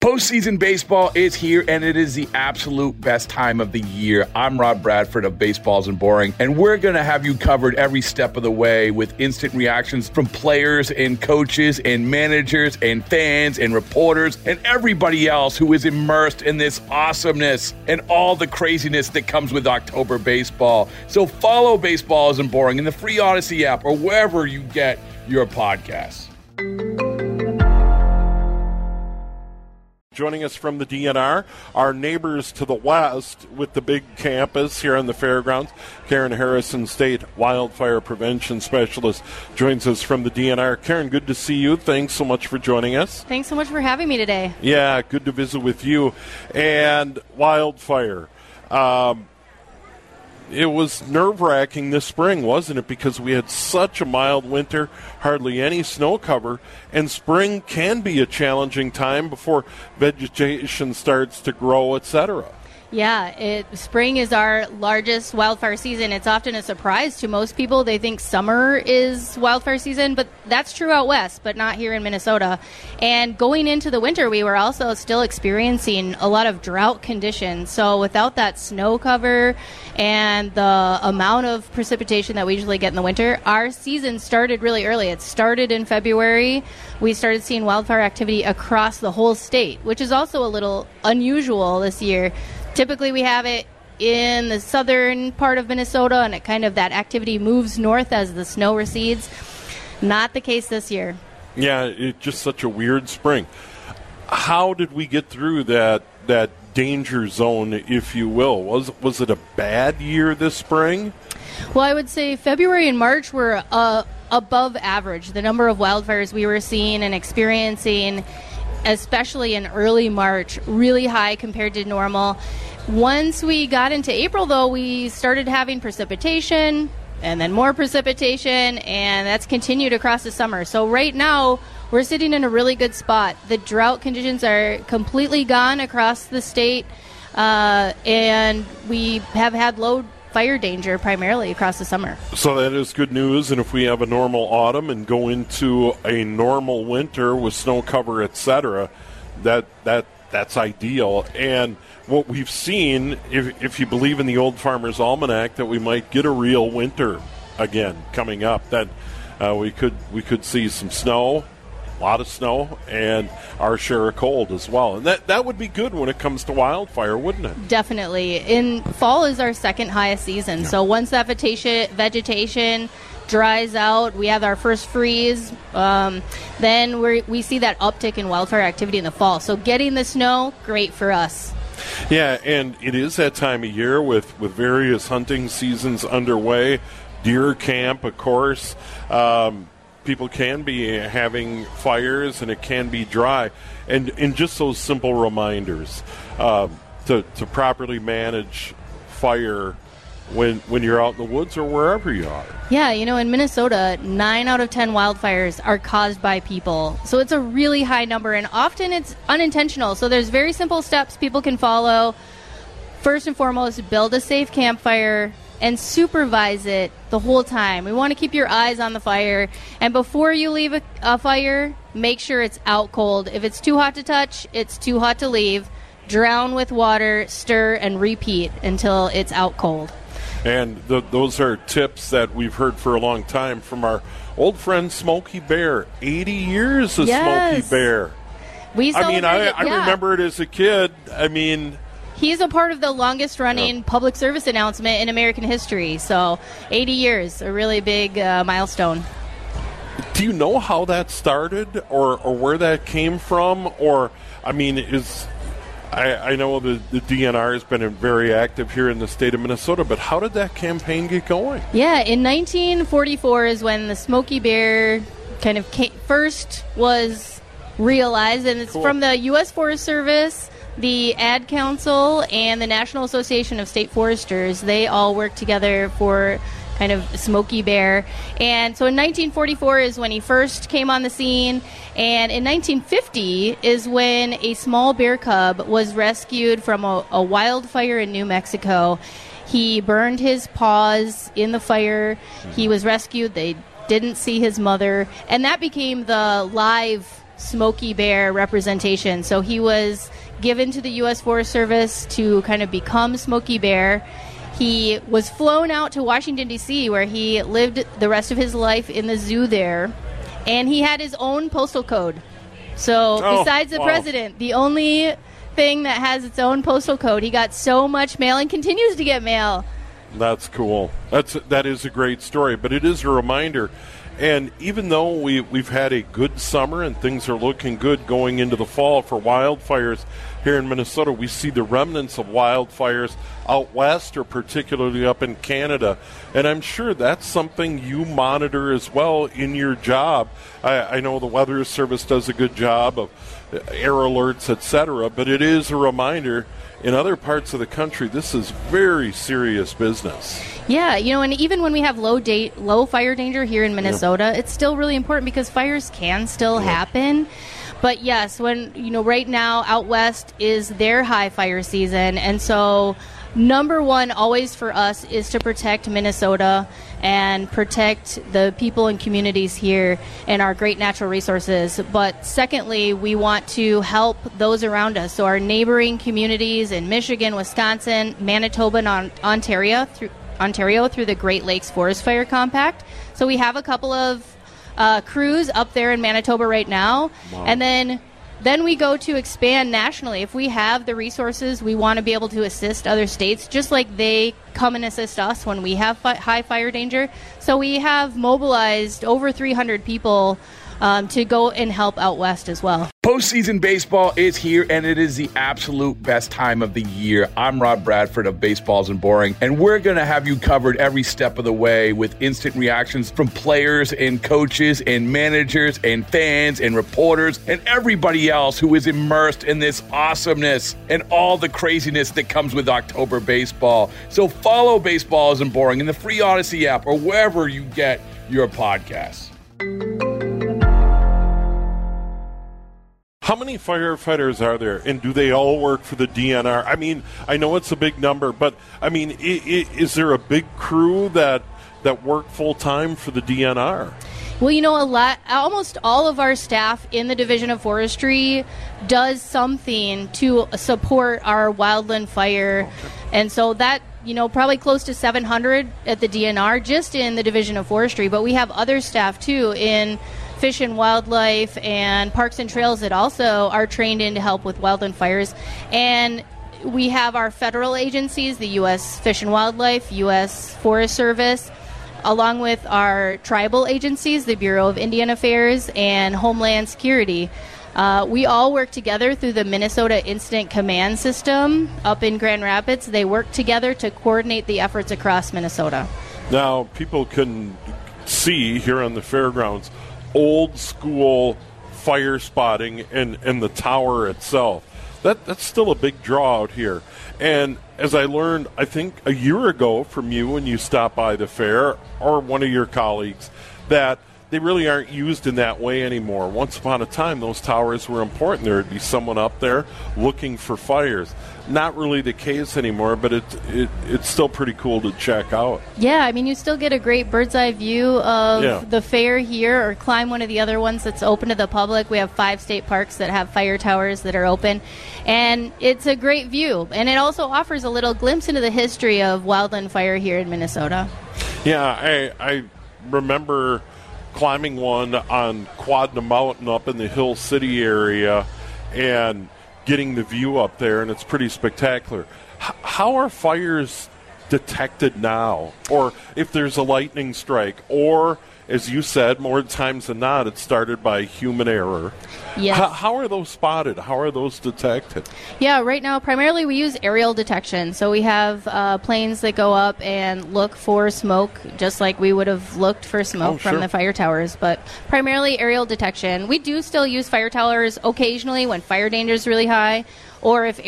Postseason baseball is here, and it is the absolute best time of the year. I'm Rob Bradford of Baseball Isn't Boring, and we're going to have you covered every step of the way with instant reactions from players and coaches and managers and fans and reporters and everybody else who is immersed in this awesomeness and all the craziness that comes with October baseball. So follow Baseball Isn't Boring in the free Odyssey app or wherever you get your podcasts. Joining us from the DNR, our neighbors to the west with the big campus here on the fairgrounds, Karen Harrison, State Wildfire Prevention Specialist, joins us from the DNR. Karen, good to see you. Thanks so much for joining us. Thanks so much for having me today. Yeah, good to visit with you. And wildfire. It was nerve-wracking this spring, wasn't it? Because we had such a mild winter, hardly any snow cover, and spring can be a challenging time before vegetation starts to grow, etc. Yeah, spring is our largest wildfire season. It's often a surprise to most people. They think summer is wildfire season, but that's true out west, but not here in Minnesota. And going into the winter, we were also still experiencing a lot of drought conditions. So without that snow cover and the amount of precipitation that we usually get in the winter, our season started really early. It started in February. We started seeing wildfire activity across the whole state, which is also a little unusual this year. Typically, we have it in the southern part of Minnesota, and that activity moves north as the snow recedes. Not the case this year. Yeah, it's just such a weird spring. How did we get through that danger zone, if you will? Was it a bad year this spring? Well, I would say February and March were above average. The number of wildfires we were seeing and experiencing, especially in early March, really high compared to normal. Once we got into April, though, we started having precipitation and then more precipitation, and that's continued across the summer. So right now, we're sitting in a really good spot. The drought conditions are completely gone across the state, and we have had low fire danger primarily across the summer. So that is good news, and if we have a normal autumn and go into a normal winter with snow cover, etc., that's ideal. And what we've seen, if you believe in the Old Farmer's Almanac, that we might get a real winter again coming up, that we could see some snow, a lot of snow, and our share of cold as well. And that would be good when it comes to wildfire, wouldn't it? Definitely. In fall is our second highest season. Yeah. So once that vegetation dries out, we have our first freeze, then we see that uptick in wildfire activity in the fall. So getting the snow, great for us. Yeah, and it is that time of year with various hunting seasons underway, deer camp, of course. People can be having fires, and it can be dry. And just those simple reminders to properly manage fire when you're out in the woods or wherever you are. Yeah, in Minnesota, 9 out of 10 wildfires are caused by people. So it's a really high number, and often it's unintentional. So there's very simple steps people can follow. First and foremost, build a safe campfire and supervise it the whole time. We want to keep your eyes on the fire. And before you leave a fire, make sure it's out cold. If it's too hot to touch, it's too hot to leave. Drown with water, stir, and repeat until it's out cold. And those are tips that we've heard for a long time from our old friend Smokey Bear. 80 years of Yes. Smokey Bear. I remember it as a kid. He's a part of the longest-running public service announcement in American history. So 80 years, a really big milestone. Do you know how that started or where that came from? I know the DNR has been very active here in the state of Minnesota, but how did that campaign get going? Yeah, in 1944 is when the Smokey Bear first was realized, and it's from the U.S. Forest Service, the Ad Council, and the National Association of State Foresters. They all work together for Smokey Bear. And so in 1944 is when he first came on the scene, and in 1950 is when a small bear cub was rescued from a wildfire in New Mexico. He burned his paws in the fire. He was rescued. They didn't see his mother, and that became the live Smokey Bear representation. So he was given to the U.S. Forest Service to kind of become Smokey Bear. He was flown out to Washington, D.C., where he lived the rest of his life in the zoo there. And he had his own postal code. So besides the president, the only thing that has its own postal code. He got so much mail and continues to get mail. That's cool. That is a great story, but it is a reminder. And even though we've had a good summer and things are looking good going into the fall for wildfires here in Minnesota, we see the remnants of wildfires out west or particularly up in Canada. And I'm sure that's something you monitor as well in your job. I know the Weather Service does a good job of air alerts, etc., but it is a reminder in other parts of the country, this is very serious business. Yeah, and even when we have low fire danger here in Minnesota, it's still really important because fires can still happen. But yes, when, right now out west is their high fire season. And so number one always for us is to protect Minnesota and protect the people and communities here and our great natural resources. But secondly, we want to help those around us. So our neighboring communities in Michigan, Wisconsin, Manitoba, and Ontario through the Great Lakes Forest Fire Compact. So we have a couple of crews up there in Manitoba right now. Wow. And then we go to expand nationally. If we have the resources, we want to be able to assist other states, just like they come and assist us when we have high fire danger. So we have mobilized over 300 people to go and help out west as well. Postseason baseball is here, and it is the absolute best time of the year. I'm Rob Bradford of Baseballs and Boring, and we're going to have you covered every step of the way with instant reactions from players and coaches and managers and fans and reporters and everybody else who is immersed in this awesomeness and all the craziness that comes with October baseball. So follow Baseballs and Boring in the free Odyssey app or wherever you get your podcasts. How many firefighters are there, and do they all work for the DNR? I mean, I know it's a big number, but, I mean, is there a big crew that work full-time for the DNR? Well, almost all of our staff in the Division of Forestry does something to support our wildland fire. Okay. And so that, probably close to 700 at the DNR just in the Division of Forestry. But we have other staff, too, in Fish and Wildlife and Parks and Trails that also are trained in to help with wildland fires. And we have our federal agencies, the U.S. Fish and Wildlife, U.S. Forest Service, along with our tribal agencies, the Bureau of Indian Affairs and Homeland Security. We all work together through the Minnesota Incident Command System up in Grand Rapids. They work together to coordinate the efforts across Minnesota. Now, people can see here on the fairgrounds old school fire spotting and the tower itself. That's still a big draw out here. And as I learned, I think a year ago from you when you stopped by the fair, or one of your colleagues, that they really aren't used in that way anymore. Once upon a time, those towers were important. There would be someone up there looking for fires. Not really the case anymore, but it's still pretty cool to check out. Yeah, I mean, you still get a great bird's eye view of the fair here, or climb one of the other ones that's open to the public. We have 5 state parks that have fire towers that are open, and it's a great view. And it also offers a little glimpse into the history of wildland fire here in Minnesota. Yeah, I remember climbing one on Quadna Mountain up in the Hill City area and getting the view up there, and it's pretty spectacular. How are fires detected now? Or if there's a lightning strike, or, as you said, more times than not, it's started by human error. Yes. How are those spotted? How are those detected? Yeah, right now, primarily we use aerial detection. So we have planes that go up and look for smoke, just like we would have looked for smoke from the fire towers. But primarily aerial detection. We do still use fire towers occasionally when fire danger is really high, or if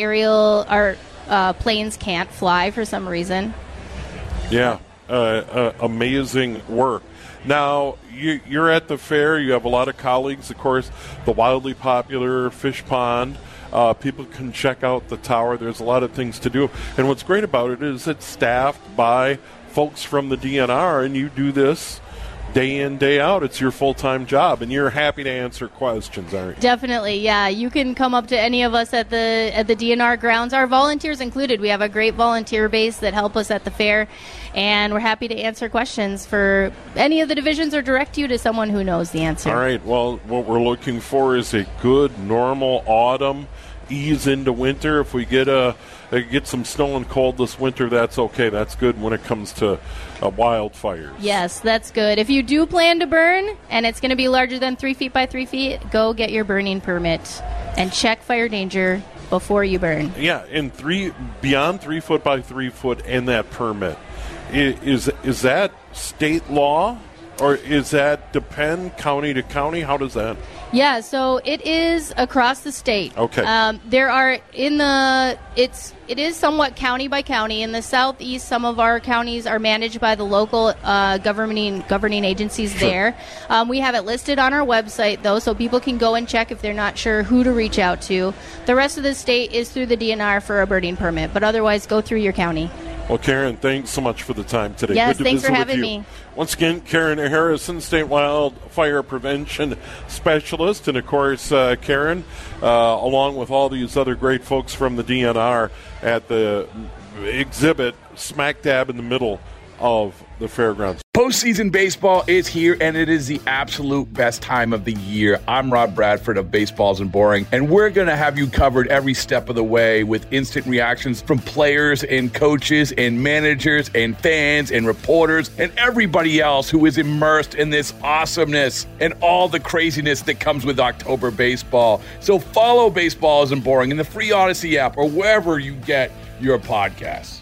planes can't fly for some reason. Yeah, amazing work. Now, you're at the fair. You have a lot of colleagues, of course, the wildly popular Fish Pond. People can check out the tower. There's a lot of things to do. And what's great about it is it's staffed by folks from the DNR, and you do this day in, day out, it's your full-time job, and you're happy to answer questions, aren't you? Definitely, yeah. You can come up to any of us at the DNR grounds, our volunteers included. We have a great volunteer base that help us at the fair, and we're happy to answer questions for any of the divisions or direct you to someone who knows the answer. All right, well, what we're looking for is a good, normal autumn, ease into winter. If we get some snow and cold this winter, that's okay. That's good when it comes to wildfires. Yes, that's good. If you do plan to burn and it's going to be larger than 3 feet by 3 feet, go get your burning permit and check fire danger before you burn. Yeah, and beyond 3 foot by 3 foot and that permit. Is that state law, or is that depend county to county? How does that? Yeah, so it is across the state. Okay. It is somewhat county by county. In the southeast, some of our counties are managed by the local governing agencies there. We have it listed on our website, though, so people can go and check if they're not sure who to reach out to. The rest of the state is through the DNR for a burning permit, but otherwise go through your county. Well, Karen, thanks so much for the time today. Yes, Good to thanks visit for having with you. me. Once again, Karen Harrison, State Wildfire Prevention Specialist. And, of course, Karen, along with all these other great folks from the DNR at the exhibit smack dab in the middle of the fairgrounds. Postseason baseball is here, and it is the absolute best time of the year. I'm Rob Bradford of Baseballs and Boring, and we're going to have you covered every step of the way with instant reactions from players and coaches and managers and fans and reporters and everybody else who is immersed in this awesomeness and all the craziness that comes with October baseball. So follow Baseballs and Boring in the free Odyssey app or wherever you get your podcasts.